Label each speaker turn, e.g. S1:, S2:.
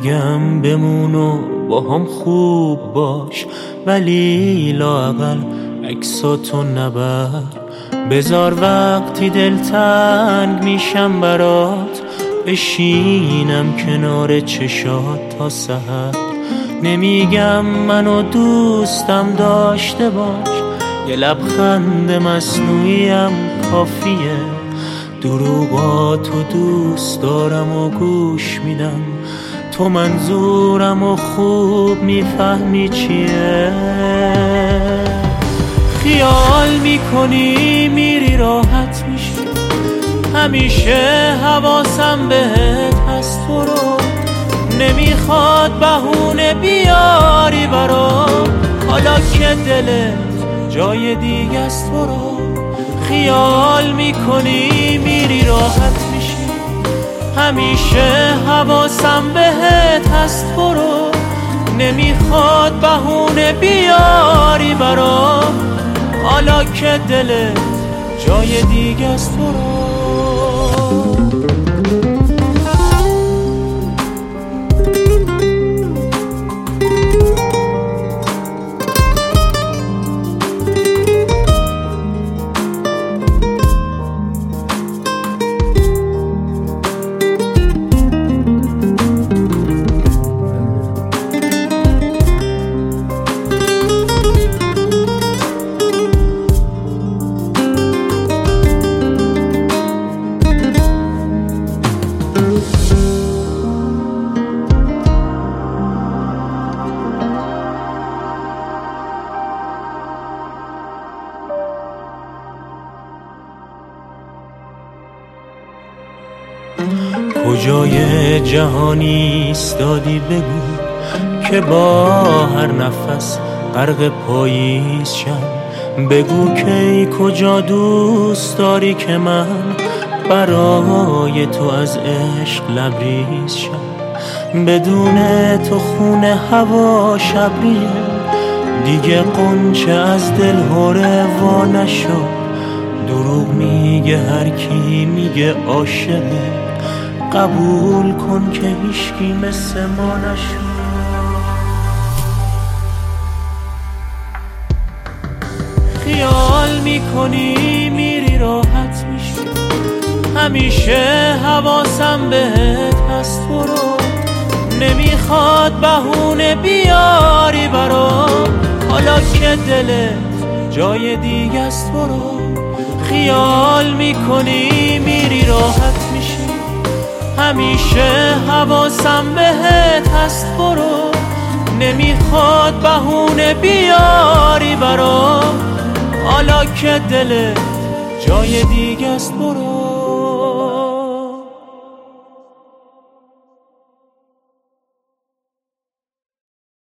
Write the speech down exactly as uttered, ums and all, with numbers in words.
S1: میگم بمون و با هم خوب باش، ولی لااقل عکساتو نبر. بذار وقتی دلتنگ میشم برات بشینم کنار چشات تا سحر. نمیگم منو دوستم داشته باش، یه لبخند مصنوعیم کافیه. دروغاتو دوست دارم و گوش میدم، تو منظورم و خوب میفهمی چیه. خیال میکنی میری راحت میشی، همیشه حواسم بهت هست. تو رو نمیخواد بهونه بیاری برام، حالا که دلت جای دیگه است. برو خیال میکنی میری راحت میشی، همیشه حواسم بهت هست. برو نمیخواد بهونه بیاری برام، حالا که دلت جای دیگه است. برو کجای جهانی ایستادی بگو که با هر نفس غرق پاییز شم. بگو که ای کجا دوست داری که من برای تو از عشق لبریز شم. بدون تو خونه هوا شبریه، دیگه قنچه از دل هره وا نشد. دروغ میگه هر کی میگه عاشقه، قبول کن که هیچکی مثل ما نشد. خیال میکنی میری راحت میشی، همیشه حواسم بهت هست. برو نمیخواد بهونه بیاری برام، حالا که دلت جای دیگه است. برو خیال میکنی میری راحت میشی، همیشه حواسم بهت هست. برو نمیخواد بهونه بیاری برام، حالا که دلت جای دیگه است. برو